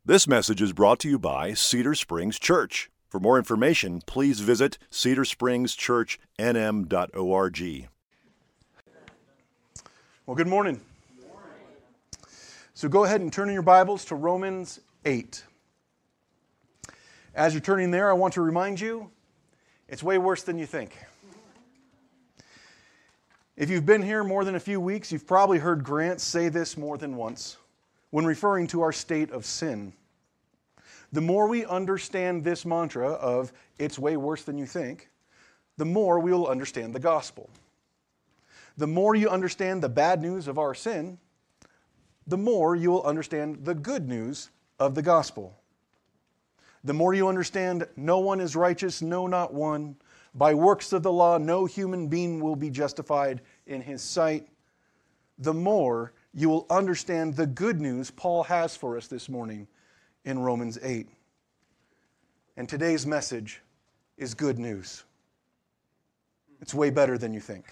This message is brought to you by Cedar Springs Church. For more information, please visit cedarspringschurchnm.org. Well, good morning. So go ahead and turn in your Bibles to Romans 8. As you're turning there, I want to remind you, it's way worse than you think. If you've been here more than a few weeks, you've probably heard Grant say this more than once when referring to our state of sin. The more we understand this mantra of, it's way worse than you think, the more we will understand the gospel. The more you understand the bad news of our sin, the more you will understand the good news of the gospel. The more you understand no one is righteous, no, not one. By works of the law, no human being will be justified in his sight. The more you will understand the good news Paul has for us this morning in Romans 8. And today's message is good news. It's way better than you think.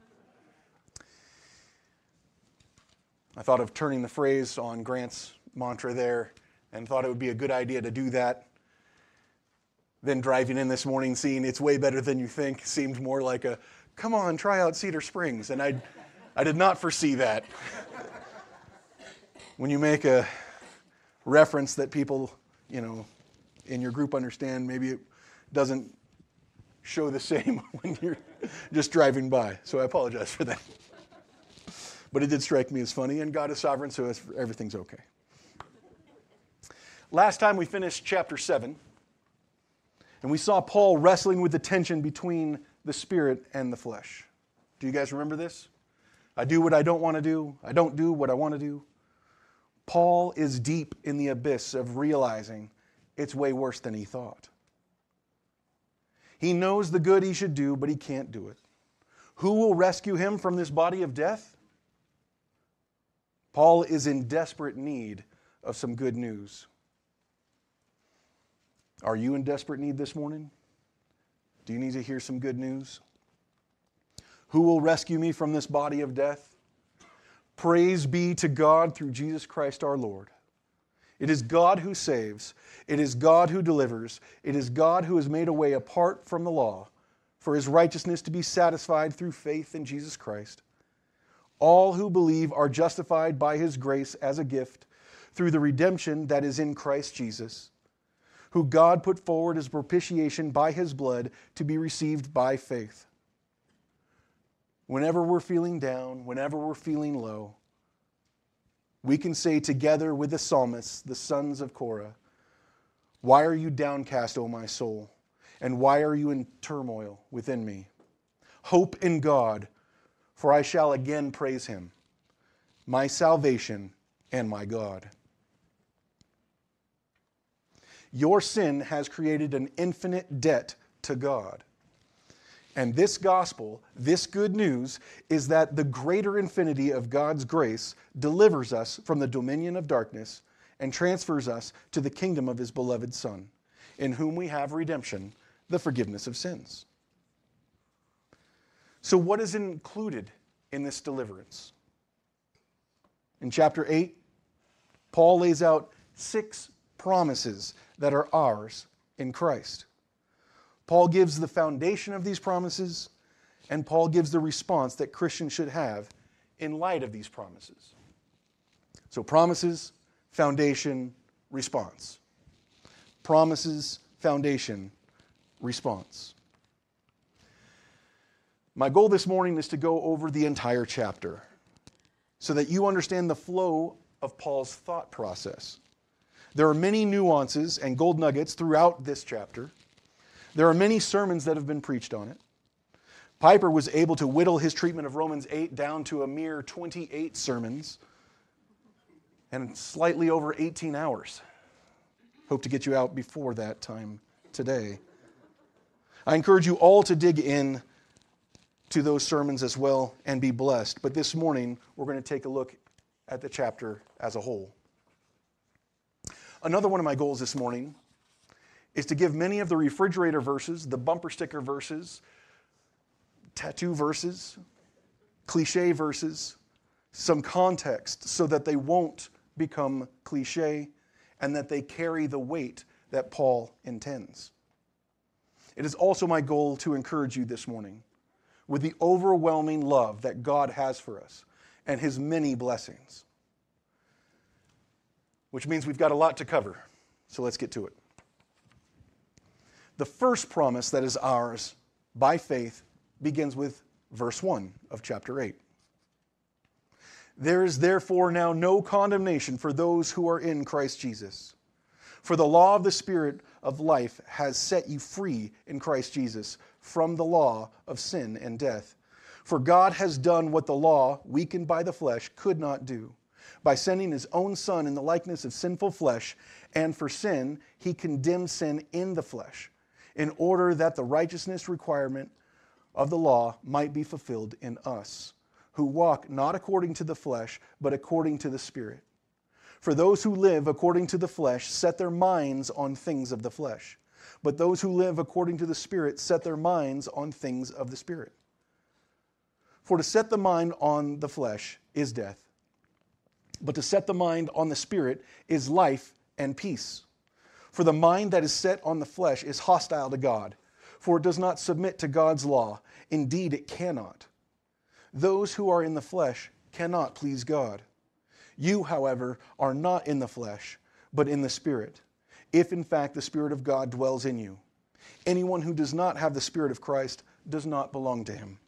I thought of turning the phrase on Grant's mantra there and thought it would be a good idea to do that. Then driving in this morning, seeing it's way better than you think seemed more like a, come on, try out Cedar Springs. And I did not foresee that. When you make a reference that people, in your group understand, maybe it doesn't show the same when you're just driving by. So I apologize for that. But it did strike me as funny, and God is sovereign, so everything's okay. Last time we finished chapter 7, and we saw Paul wrestling with the tension between the spirit and the flesh. Do you guys remember this? I do what I don't want to do. I don't do what I want to do. Paul is deep in the abyss of realizing it's way worse than he thought. He knows the good he should do, but he can't do it. Who will rescue him from this body of death? Paul is in desperate need of some good news. Are you in desperate need this morning? Do you need to hear some good news? Who will rescue me from this body of death? Praise be to God through Jesus Christ our Lord. It is God who saves. It is God who delivers. It is God who has made a way apart from the law for his righteousness to be satisfied through faith in Jesus Christ. All who believe are justified by his grace as a gift through the redemption that is in Christ Jesus, who God put forward as propitiation by his blood to be received by faith. Whenever we're feeling down, whenever we're feeling low, we can say together with the psalmists, the sons of Korah, "Why are you downcast, O my soul? And why are you in turmoil within me? Hope in God, for I shall again praise him, my salvation and my God." Your sin has created an infinite debt to God. And this gospel, this good news, is that the greater infinity of God's grace delivers us from the dominion of darkness and transfers us to the kingdom of his beloved Son, in whom we have redemption, the forgiveness of sins. So what is included in this deliverance? In chapter 8, Paul lays out 6 promises that are ours in Christ. Paul gives the foundation of these promises, and Paul gives the response that Christians should have in light of these promises. So promises, foundation, response. Promises, foundation, response. My goal this morning is to go over the entire chapter so that you understand the flow of Paul's thought process. There are many nuances and gold nuggets throughout this chapter. There are many sermons that have been preached on it. Piper was able to whittle his treatment of Romans 8 down to a mere 28 sermons and slightly over 18 hours. Hope to get you out before that time today. I encourage you all to dig in to those sermons as well and be blessed. But this morning, we're going to take a look at the chapter as a whole. Another one of my goals this morning is to give many of the refrigerator verses, the bumper sticker verses, tattoo verses, cliche verses, some context so that they won't become cliche and that they carry the weight that Paul intends. It is also my goal to encourage you this morning with the overwhelming love that God has for us and his many blessings. Which means we've got a lot to cover, so let's get to it. The first promise that is ours by faith begins with verse 1 of chapter 8. There is therefore now no condemnation for those who are in Christ Jesus. For the law of the Spirit of life has set you free in Christ Jesus from the law of sin and death. For God has done what the law, weakened by the flesh, could not do. By sending his own Son in the likeness of sinful flesh, and for sin, he condemned sin in the flesh, in order that the righteousness requirement of the law might be fulfilled in us, who walk not according to the flesh, but according to the Spirit. For those who live according to the flesh set their minds on things of the flesh, but those who live according to the Spirit set their minds on things of the Spirit. For to set the mind on the flesh is death, but to set the mind on the Spirit is life and peace. For the mind that is set on the flesh is hostile to God, for it does not submit to God's law. Indeed, it cannot. Those who are in the flesh cannot please God. You, however, are not in the flesh, but in the Spirit, if in fact the Spirit of God dwells in you. Anyone who does not have the Spirit of Christ does not belong to him.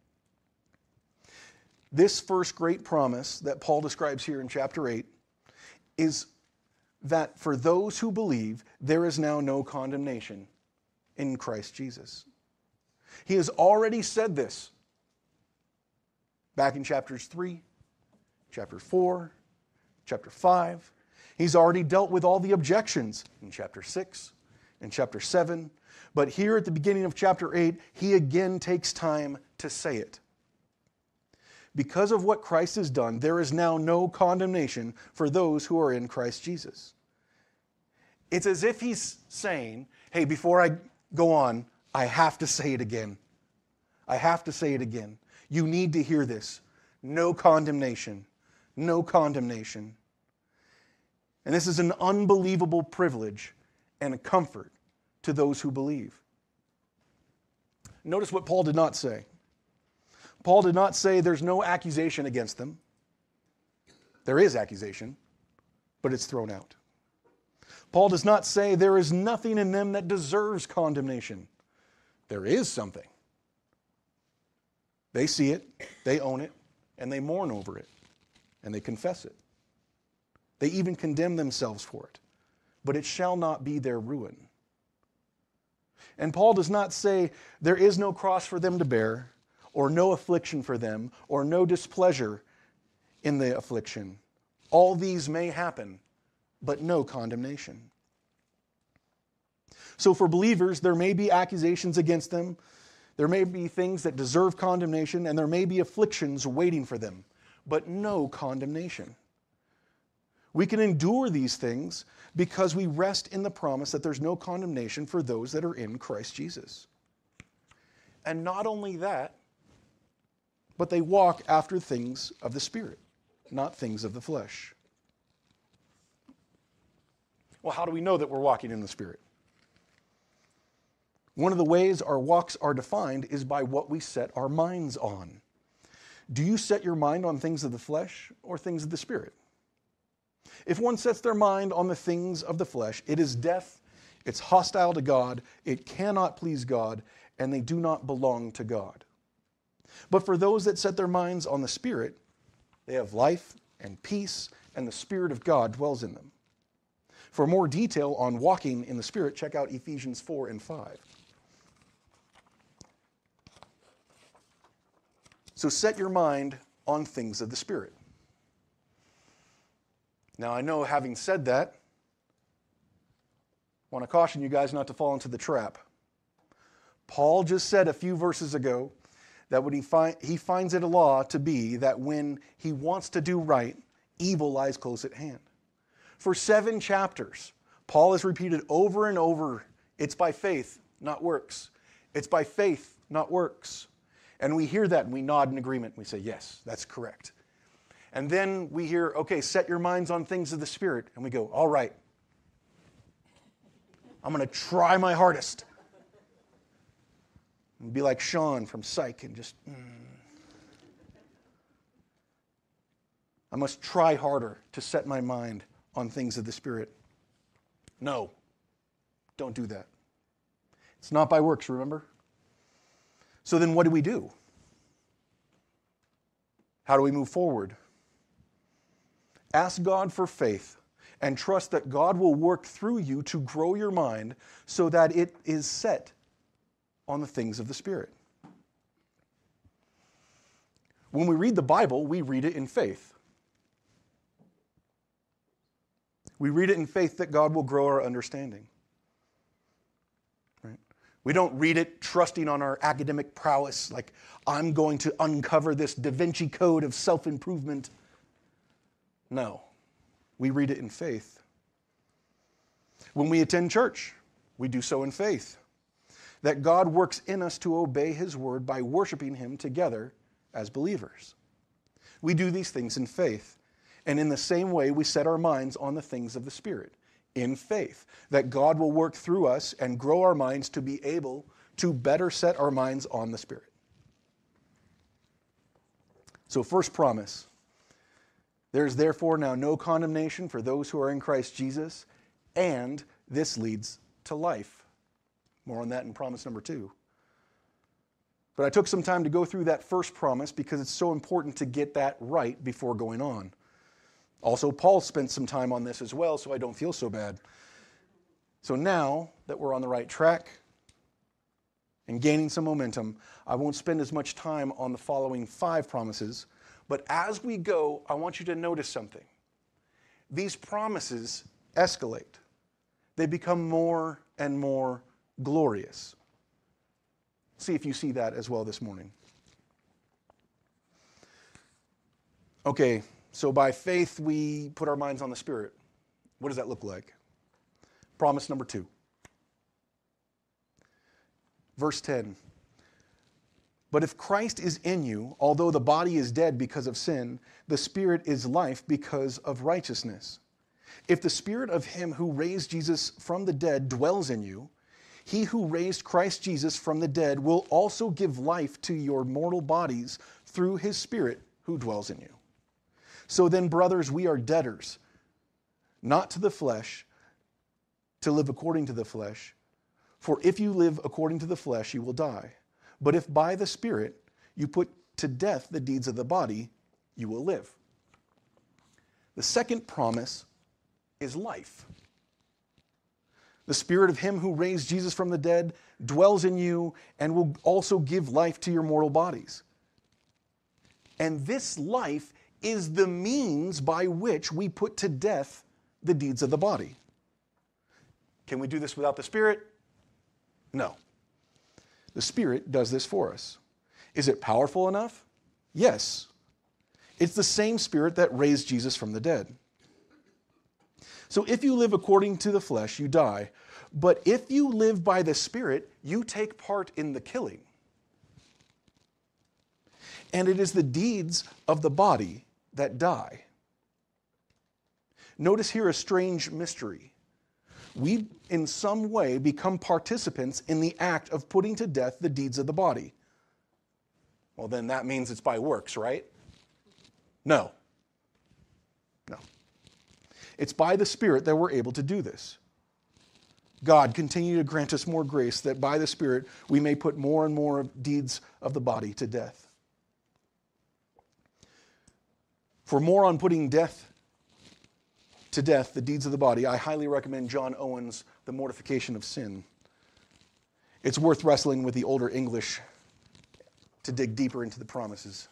This first great promise that Paul describes here in chapter 8 is that for those who believe, there is now no condemnation in Christ Jesus. He has already said this back in chapters 3, chapter 4, chapter 5. He's already dealt with all the objections in chapter 6 and chapter 7. But here at the beginning of chapter 8, he again takes time to say it. Because of what Christ has done, there is now no condemnation for those who are in Christ Jesus. It's as if he's saying, hey, before I go on, I have to say it again. I have to say it again. You need to hear this. No condemnation. No condemnation. And this is an unbelievable privilege and a comfort to those who believe. Notice what Paul did not say. Paul did not say there's no accusation against them. There is accusation, but it's thrown out. Paul does not say there is nothing in them that deserves condemnation. There is something. They see it, they own it, and they mourn over it, and they confess it. They even condemn themselves for it, but it shall not be their ruin. And Paul does not say there is no cross for them to bear, or no affliction for them, or no displeasure in the affliction. All these may happen, but no condemnation. So for believers, there may be accusations against them, there may be things that deserve condemnation, and there may be afflictions waiting for them, but no condemnation. We can endure these things because we rest in the promise that there's no condemnation for those that are in Christ Jesus. And not only that, but they walk after things of the Spirit, not things of the flesh. Well, how do we know that we're walking in the Spirit? One of the ways our walks are defined is by what we set our minds on. Do you set your mind on things of the flesh or things of the Spirit? If one sets their mind on the things of the flesh, it is death, it's hostile to God, it cannot please God, and they do not belong to God. But for those that set their minds on the Spirit, they have life and peace, and the Spirit of God dwells in them. For more detail on walking in the Spirit, check out Ephesians 4 and 5. So set your mind on things of the Spirit. Now I know, having said that, I want to caution you guys not to fall into the trap. Paul just said a few verses ago that what he finds it a law to be that when he wants to do right, evil lies close at hand. For 7 chapters, Paul has repeated over and over, it's by faith, not works. It's by faith, not works. And we hear that and we nod in agreement. We say, yes, that's correct. And then we hear, okay, set your minds on things of the Spirit. And we go, all right, I'm going to try my hardest. And be like Sean from Psych and just, I must try harder to set my mind on things of the Spirit. No, don't do that. It's not by works, remember? So then what do we do? How do we move forward? Ask God for faith and trust that God will work through you to grow your mind so that it is set on the things of the Spirit. When we read the Bible, we read it in faith. We read it in faith that God will grow our understanding. Right? We don't read it trusting on our academic prowess, like I'm going to uncover this Da Vinci Code of self-improvement. No, we read it in faith. When we attend church, we do so in faith. That God works in us to obey His word by worshiping Him together as believers. We do these things in faith. And in the same way, we set our minds on the things of the Spirit, in faith, that God will work through us and grow our minds to be able to better set our minds on the Spirit. So first promise, there is therefore now no condemnation for those who are in Christ Jesus, and this leads to life. More on that in promise number 2. But I took some time to go through that first promise because it's so important to get that right before going on. Also, Paul spent some time on this as well, so I don't feel so bad. So now that we're on the right track and gaining some momentum, I won't spend as much time on the following 5 promises, but as we go, I want you to notice something. These promises escalate. They become more and more glorious. See if you see that as well this morning. Okay, so by faith we put our minds on the Spirit. What does that look like? Promise number 2. Verse 10. But if Christ is in you, although the body is dead because of sin, the Spirit is life because of righteousness. If the Spirit of Him who raised Jesus from the dead dwells in you, He who raised Christ Jesus from the dead will also give life to your mortal bodies through His Spirit who dwells in you. So then, brothers, we are debtors, not to the flesh, to live according to the flesh. For if you live according to the flesh, you will die. But if by the Spirit you put to death the deeds of the body, you will live. The second promise is life. The Spirit of Him who raised Jesus from the dead dwells in you and will also give life to your mortal bodies. And this life is the means by which we put to death the deeds of the body. Can we do this without the Spirit? No. The Spirit does this for us. Is it powerful enough? Yes. It's the same Spirit that raised Jesus from the dead. So if you live according to the flesh, you die. But if you live by the Spirit, you take part in the killing. And it is the deeds of the body that die. Notice here a strange mystery. We, in some way, become participants in the act of putting to death the deeds of the body. Well, then that means it's by works, right? No. No. It's by the Spirit that we're able to do this. God, continue to grant us more grace that by the Spirit we may put more and more deeds of the body to death. For more on putting to death the deeds of the body, I highly recommend John Owen's The Mortification of Sin. It's worth wrestling with the older English to dig deeper into the promises.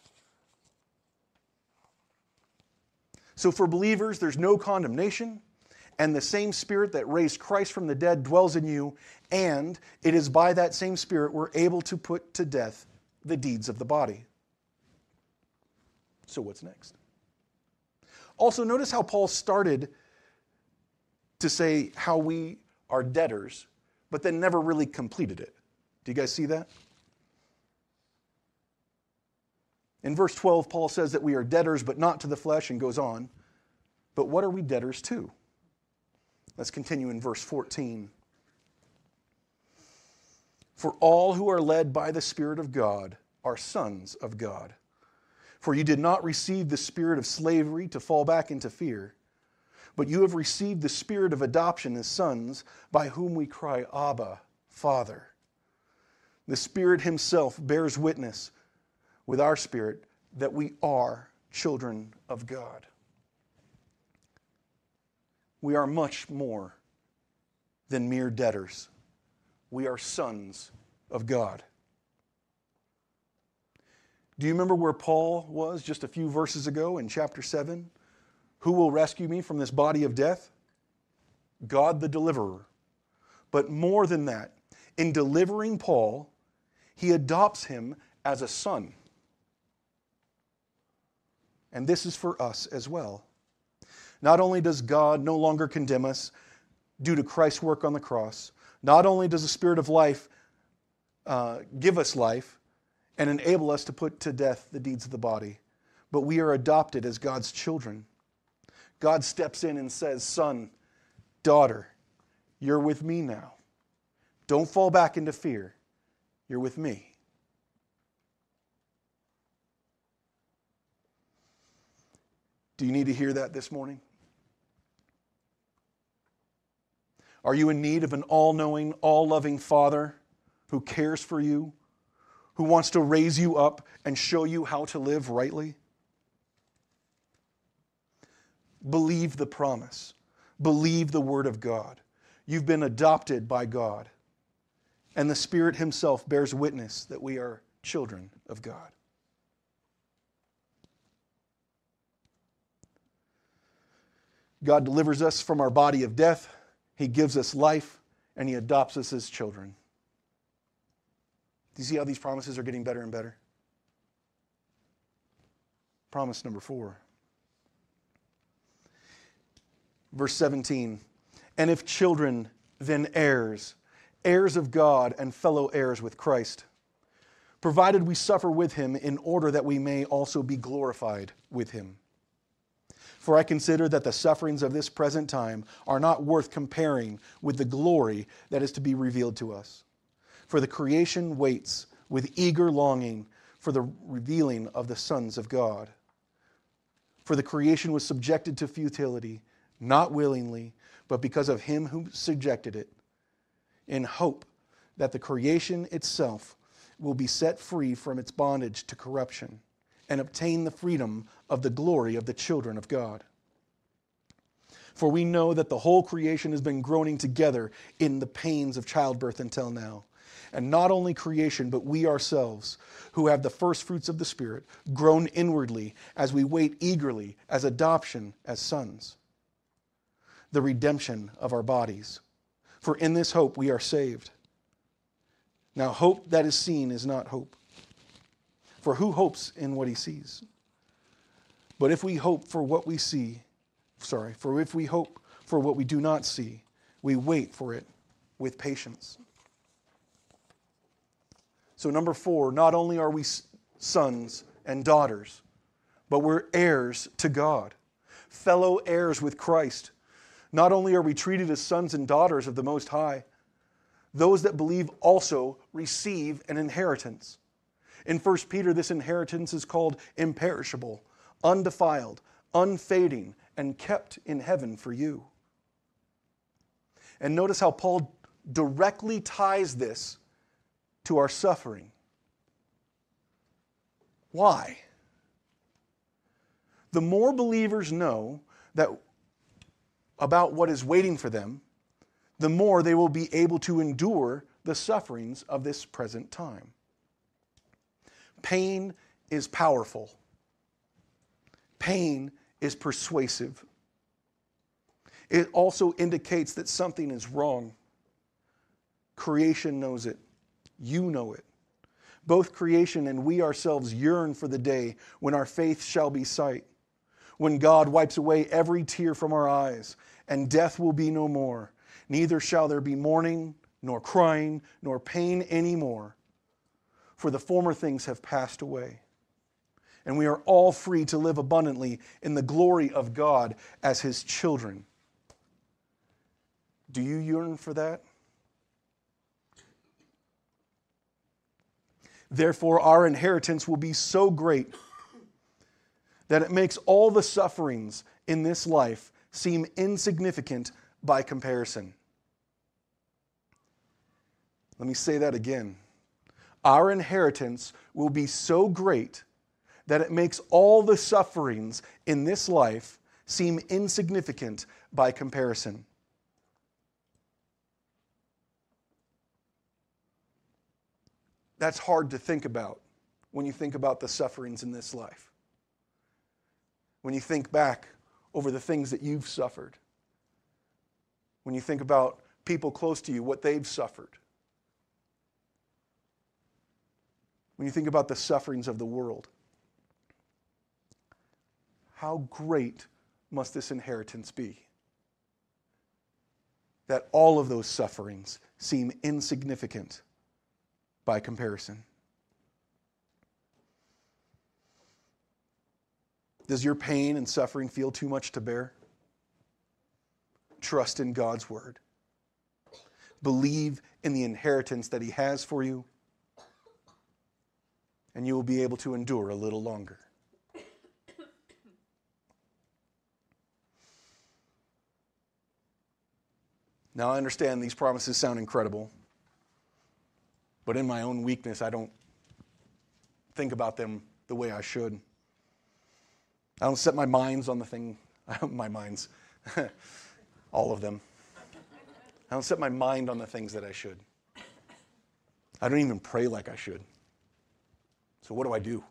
So for believers, there's no condemnation, and the same Spirit that raised Christ from the dead dwells in you, and it is by that same Spirit we're able to put to death the deeds of the body. So what's next? Also, notice how Paul started to say how we are debtors, but then never really completed it. Do you guys see that? In verse 12, Paul says that we are debtors, but not to the flesh, and goes on. But what are we debtors to? Let's continue in verse 14. For all who are led by the Spirit of God are sons of God. For you did not receive the spirit of slavery to fall back into fear, but you have received the spirit of adoption as sons, by whom we cry, Abba, Father. The Spirit himself bears witness with our spirit that we are children of God. We are much more than mere debtors. We are sons of God. Do you remember where Paul was just a few verses ago in chapter 7? Who will rescue me from this body of death? God the deliverer. But more than that, in delivering Paul, he adopts him as a son. And this is for us as well. Not only does God no longer condemn us due to Christ's work on the cross, not only does the Spirit of life give us life and enable us to put to death the deeds of the body, but we are adopted as God's children. God steps in and says, son, daughter, you're with me now. Don't fall back into fear. You're with me. Do you need to hear that this morning? Are you in need of an all-knowing, all-loving Father who cares for you, who wants to raise you up and show you how to live rightly? Believe the promise. Believe the Word of God. You've been adopted by God, and the Spirit himself bears witness that we are children of God. God delivers us from our body of death. He gives us life, and he adopts us as children. Do you see how these promises are getting better and better? Promise number 4. Verse 17. And if children, then heirs, heirs of God and fellow heirs with Christ, provided we suffer with him in order that we may also be glorified with him. For I consider that the sufferings of this present time are not worth comparing with the glory that is to be revealed to us. For the creation waits with eager longing for the revealing of the sons of God. For the creation was subjected to futility, not willingly, but because of him who subjected it, in hope that the creation itself will be set free from its bondage to corruption and obtain the freedom of the glory of the children of God. For we know that the whole creation has been groaning together in the pains of childbirth until now. And not only creation, but we ourselves, who have the first fruits of the Spirit, groan inwardly as we wait eagerly as adoption as sons, the redemption of our bodies. For in this hope we are saved. Now hope that is seen is not hope. For who hopes in what he sees? But if we hope for what we see, for if we hope for what we do not see, we wait for it with patience. So number 4, not only are we sons and daughters, but we're heirs to God, fellow heirs with Christ. Not only are we treated as sons and daughters of the Most High, those that believe also receive an inheritance. In 1 Peter, this inheritance is called imperishable, undefiled, unfading, and kept in heaven for you. And notice how Paul directly ties this to our suffering. Why? The more believers know that about what is waiting for them, the more they will be able to endure the sufferings of this present time. Pain is powerful. Pain is persuasive. It also indicates that something is wrong. Creation knows it. You know it. Both creation and we ourselves yearn for the day when our faith shall be sight, when God wipes away every tear from our eyes, and death will be no more. Neither shall there be mourning, nor crying, nor pain anymore, for the former things have passed away. And we are all free to live abundantly in the glory of God as his children. Do you yearn for that? Therefore, our inheritance will be so great that it makes all the sufferings in this life seem insignificant by comparison. Let me say that again. Our inheritance will be so great that it makes all the sufferings in this life seem insignificant by comparison. That's hard to think about when you think about the sufferings in this life. When you think back over the things that you've suffered. When you think about people close to you, what they've suffered. When you think about the sufferings of the world. How great must this inheritance be? That all of those sufferings seem insignificant by comparison. Does your pain and suffering feel too much to bear? Trust in God's word. Believe in the inheritance that He has for you, and you will be able to endure a little longer. Now, I understand these promises sound incredible, but in my own weakness, I don't think about them the way I should. I don't set my minds on the thing, all of them. I don't set my mind on the things that I should. I don't even pray like I should. So what do I do?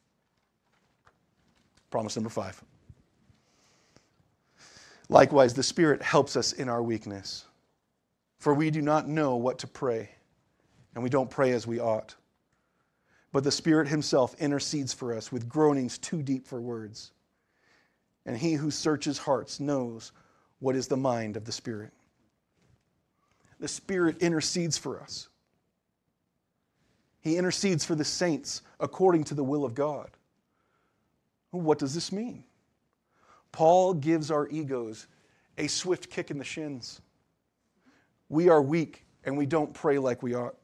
Promise number 5. Likewise, the Spirit helps us in our weakness. For we do not know what to pray, and we don't pray as we ought. But the Spirit Himself intercedes for us with groanings too deep for words. And He who searches hearts knows what is the mind of the Spirit. The Spirit intercedes for us. He intercedes for the saints according to the will of God. What does this mean? Paul gives our egos a swift kick in the shins. We are weak and we don't pray like we ought.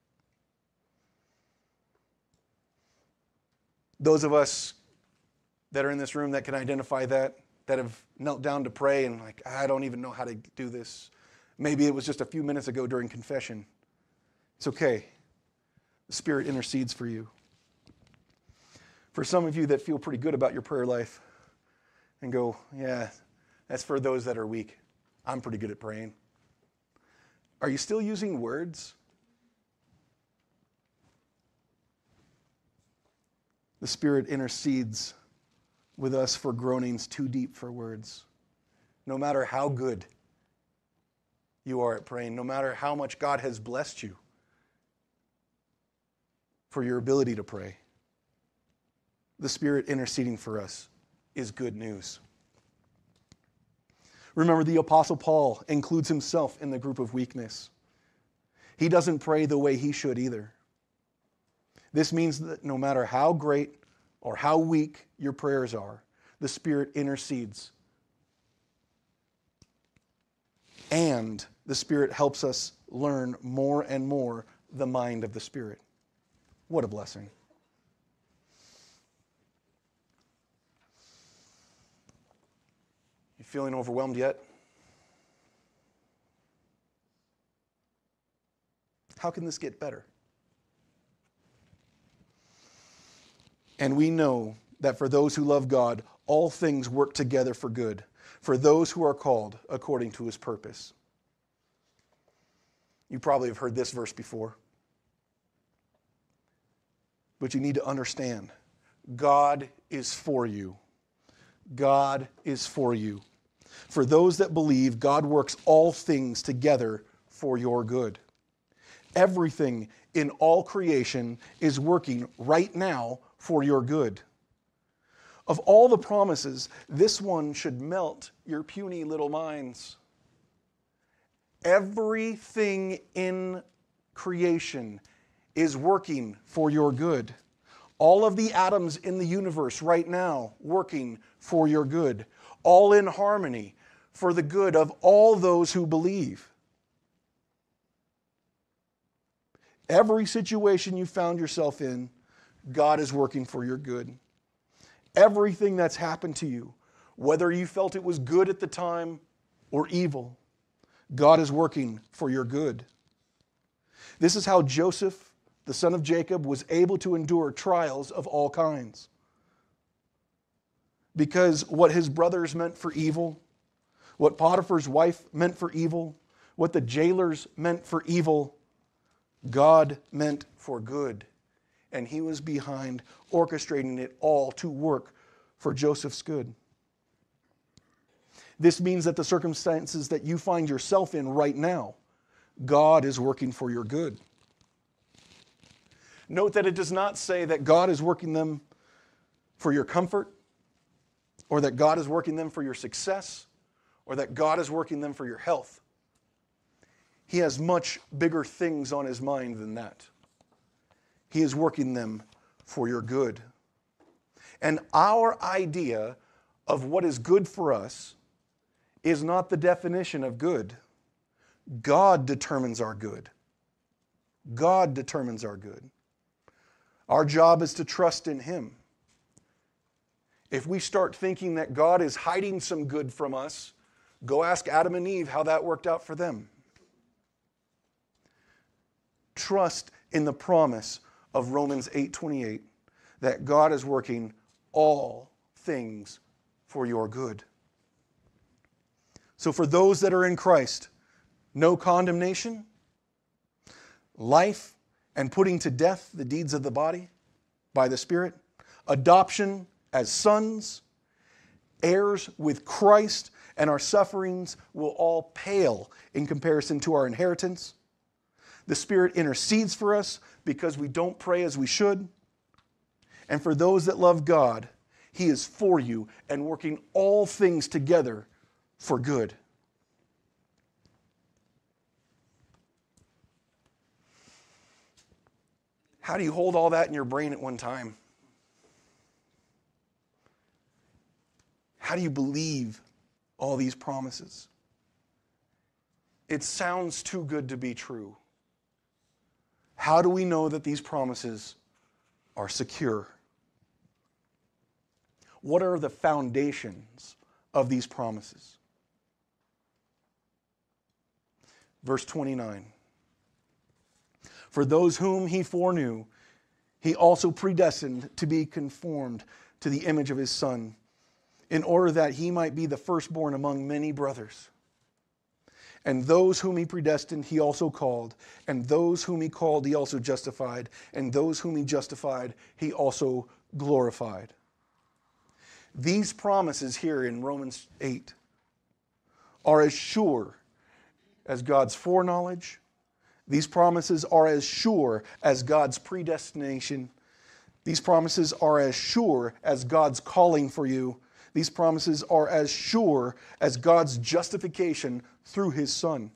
Those of us that are in this room that can identify that have knelt down to pray and like, I don't even know how to do this. Maybe it was just a few minutes ago during confession. It's okay. The Spirit intercedes for you. For some of you that feel pretty good about your prayer life and go, yeah, that's for those that are weak. I'm pretty good at praying. Are you still using words? The Spirit intercedes with us for groanings too deep for words. No matter how good you are at praying, no matter how much God has blessed you for your ability to pray, the Spirit interceding for us is good news. Remember, the Apostle Paul includes himself in the group of weakness. He doesn't pray the way he should either. This means that no matter how great or how weak your prayers are, the Spirit intercedes. And the Spirit helps us learn more and more the mind of the Spirit. What a blessing. You feeling overwhelmed yet? How can this get better? And we know that for those who love God, all things work together for good, for those who are called according to His purpose. You probably have heard this verse before. But you need to understand, God is for you. God is for you. For those that believe, God works all things together for your good. Everything in all creation is working right now for your good. Of all the promises, this one should melt your puny little minds. Everything in creation is working for your good. All of the atoms in the universe right now working for your good. All in harmony for the good of all those who believe. Every situation you found yourself in, God is working for your good. Everything that's happened to you, whether you felt it was good at the time or evil, God is working for your good. This is how Joseph, the son of Jacob, was able to endure trials of all kinds. Because what his brothers meant for evil, what Potiphar's wife meant for evil, what the jailers meant for evil, God meant for good. And he was behind orchestrating it all to work for Joseph's good. This means that the circumstances that you find yourself in right now, God is working for your good. Note that it does not say that God is working them for your comfort, or that God is working them for your success, or that God is working them for your health. He has much bigger things on his mind than that. He is working them for your good. And our idea of what is good for us is not the definition of good. God determines our good. God determines our good. Our job is to trust in Him. If we start thinking that God is hiding some good from us, go ask Adam and Eve how that worked out for them. Trust in the promise of Romans 8:28 that God is working all things for your good. So for those that are in Christ, no condemnation, life and putting to death the deeds of the body by the Spirit, adoption as sons, heirs with Christ, and our sufferings will all pale in comparison to our inheritance. The Spirit intercedes for us because we don't pray as we should. And for those that love God, He is for you and working all things together for good. How do you hold all that in your brain at one time? How do you believe all these promises? It sounds too good to be true. How do we know that these promises are secure? What are the foundations of these promises? Verse 29. For those whom He foreknew, He also predestined to be conformed to the image of His Son, in order that He might be the firstborn among many brothers. And those whom He predestined, He also called. And those whom He called, He also justified. And those whom He justified, He also glorified. These promises here in Romans 8 are as sure as God's foreknowledge. These promises are as sure as God's predestination. These promises are as sure as God's calling for you. These promises are as sure as God's justification through His Son.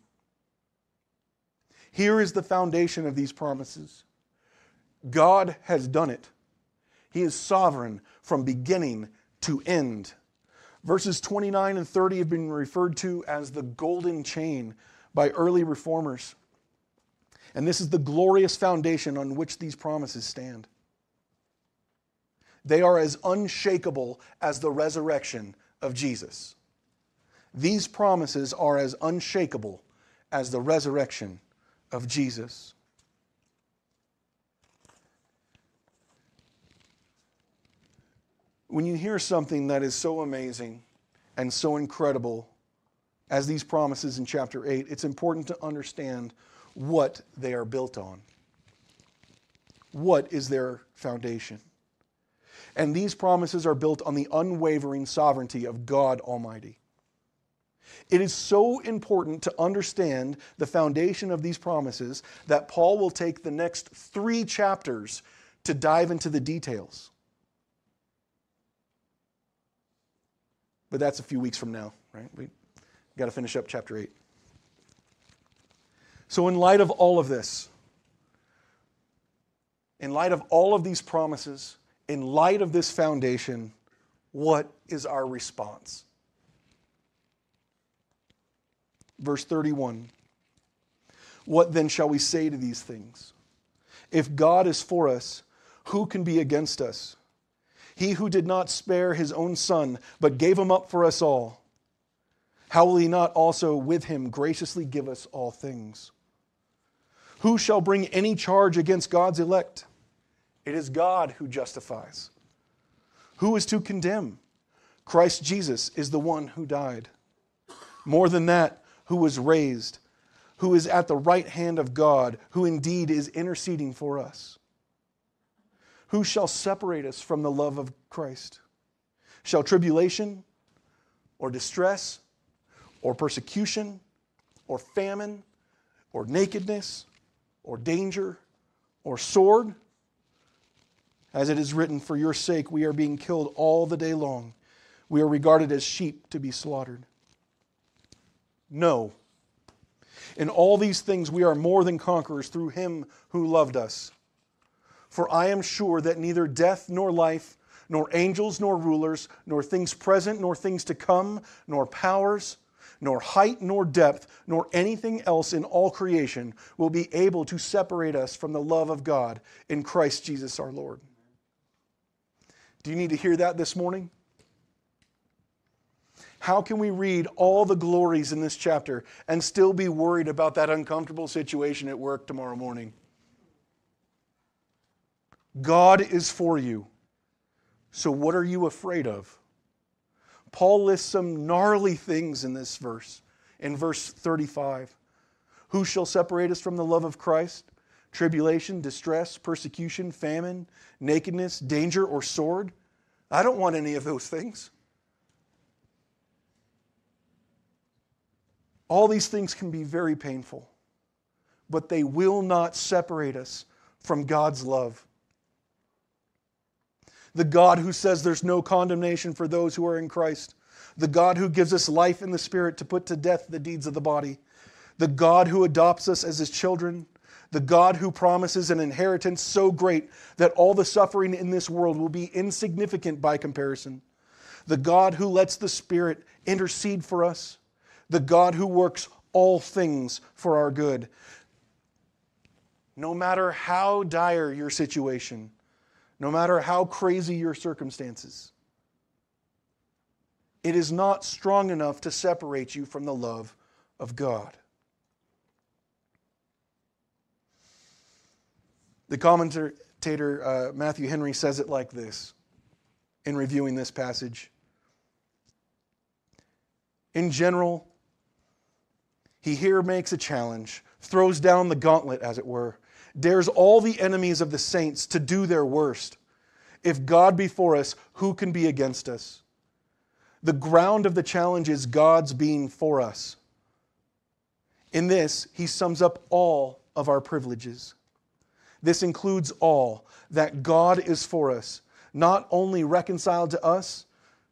Here is the foundation of these promises. God has done it. He is sovereign from beginning to end. Verses 29 and 30 have been referred to as the golden chain by early reformers. And this is the glorious foundation on which these promises stand. They are as unshakable as the resurrection of Jesus. These promises are as unshakable as the resurrection of Jesus. When you hear something that is so amazing and so incredible as these promises in chapter 8, it's important to understand what they are built on. What is their foundation? And these promises are built on the unwavering sovereignty of God Almighty. It is so important to understand the foundation of these promises that Paul will take the next 3 chapters to dive into the details. But that's a few weeks from now, right? We've got to finish up chapter 8. So in light of all of this, in light of all of these promises, in light of this foundation, what is our response? Verse 31. What then shall we say to these things? If God is for us, who can be against us? He who did not spare his own Son, but gave him up for us all, how will he not also with him graciously give us all things? Who shall bring any charge against God's elect? It is God who justifies. Who is to condemn? Christ Jesus is the one who died. More than that, who was raised, who is at the right hand of God, who indeed is interceding for us. Who shall separate us from the love of Christ? Shall tribulation, or distress, or persecution, or famine, or nakedness, or danger, or sword? As it is written, for your sake we are being killed all the day long. We are regarded as sheep to be slaughtered. No. In all these things we are more than conquerors through him who loved us. For I am sure that neither death nor life, nor angels nor rulers, nor things present nor things to come, nor powers, nor height nor depth, nor anything else in all creation will be able to separate us from the love of God in Christ Jesus our Lord. Do you need to hear that this morning? How can we read all the glories in this chapter and still be worried about that uncomfortable situation at work tomorrow morning? God is for you. So what are you afraid of? Paul lists some gnarly things in this verse. In verse 35. Who shall separate us from the love of Christ? Tribulation, distress, persecution, famine, nakedness, danger, or sword? I don't want any of those things. All these things can be very painful, but they will not separate us from God's love. The God who says there's no condemnation for those who are in Christ. The God who gives us life in the Spirit to put to death the deeds of the body. The God who adopts us as his children. The God who promises an inheritance so great that all the suffering in this world will be insignificant by comparison. The God who lets the Spirit intercede for us. The God who works all things for our good. No matter how dire your situation, no matter how crazy your circumstances, it is not strong enough to separate you from the love of God. The commentator Matthew Henry says it like this in reviewing this passage. In general, he here makes a challenge, throws down the gauntlet, as it were, dares all the enemies of the saints to do their worst. If God be for us, who can be against us? The ground of the challenge is God's being for us. In this, he sums up all of our privileges. This includes all, that God is for us, not only reconciled to us,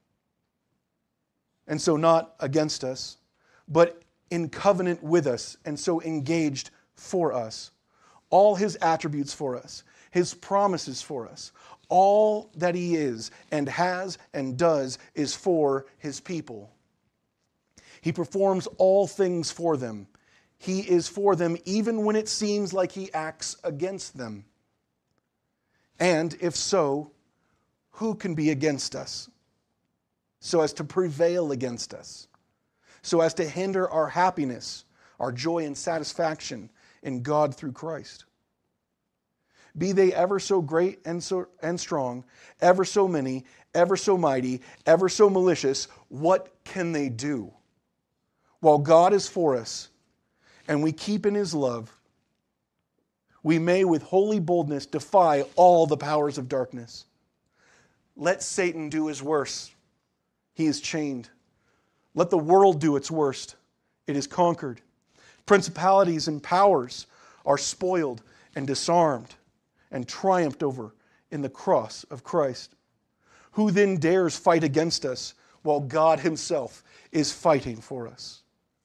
and so not against us, but in covenant with us, and so engaged for us. All his attributes for us, his promises for us, all that he is and has and does is for his people. He performs all things for them. He is for them even when it seems like he acts against them. And if so, who can be against us? So as to prevail against us, so as to hinder our happiness, our joy and satisfaction in God through Christ. Be they ever so great and strong, ever so many, ever so mighty, ever so malicious, what can they do? While God is for us, and we keep in his love, we may with holy boldness defy all the powers of darkness. Let Satan do his worst. He is chained. Let the world do its worst. It is conquered. Principalities and powers are spoiled and disarmed and triumphed over in the cross of Christ. Who then dares fight against us while God himself is fighting for us?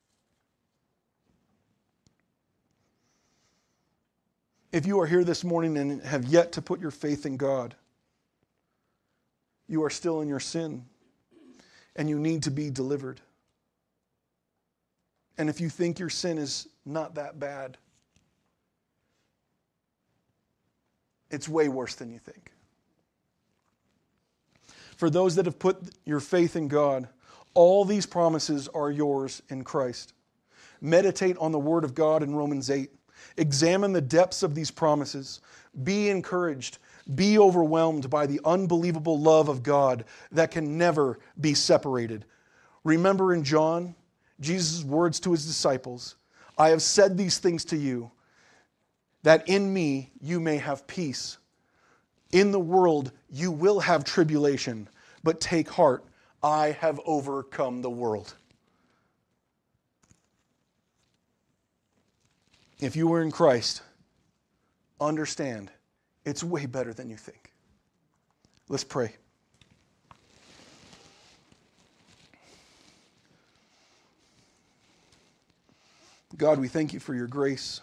If you are here this morning and have yet to put your faith in God, you are still in your sin and you need to be delivered. And if you think your sin is not that bad, It's way worse than you think. For those that have put your faith in God, all these promises are yours in Christ. Meditate on the Word of God in Romans 8. Examine the depths of these promises. Be encouraged. Be overwhelmed by the unbelievable love of God that can never be separated. Remember in John, Jesus' words to his disciples, I have said these things to you, that in me you may have peace. In the world you will have tribulation, but take heart, I have overcome the world. If you are in Christ, understand it's way better than you think. Let's pray. God, we thank you for your grace.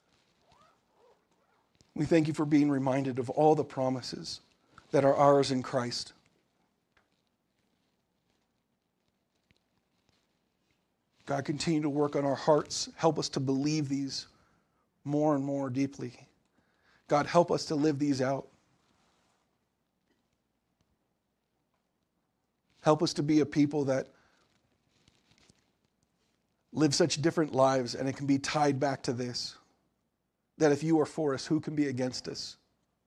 We thank you for being reminded of all the promises that are ours in Christ. God, continue to work on our hearts. Help us to believe these more and more deeply. God, help us to live these out. Help us to be a people that live such different lives, and it can be tied back to this, that if you are for us, who can be against us?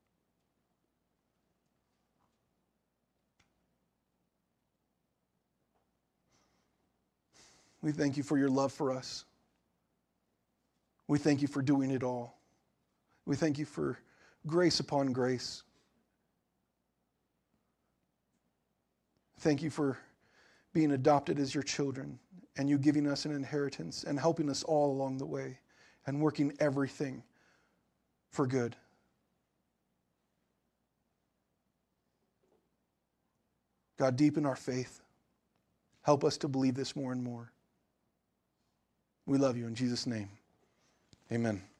We thank you for your love for us. We thank you for doing it all. We thank you for grace upon grace. Thank you for being adopted as your children and you giving us an inheritance and helping us all along the way and working everything for good. God, deepen our faith. Help us to believe this more and more. We love you in Jesus' name. Amen.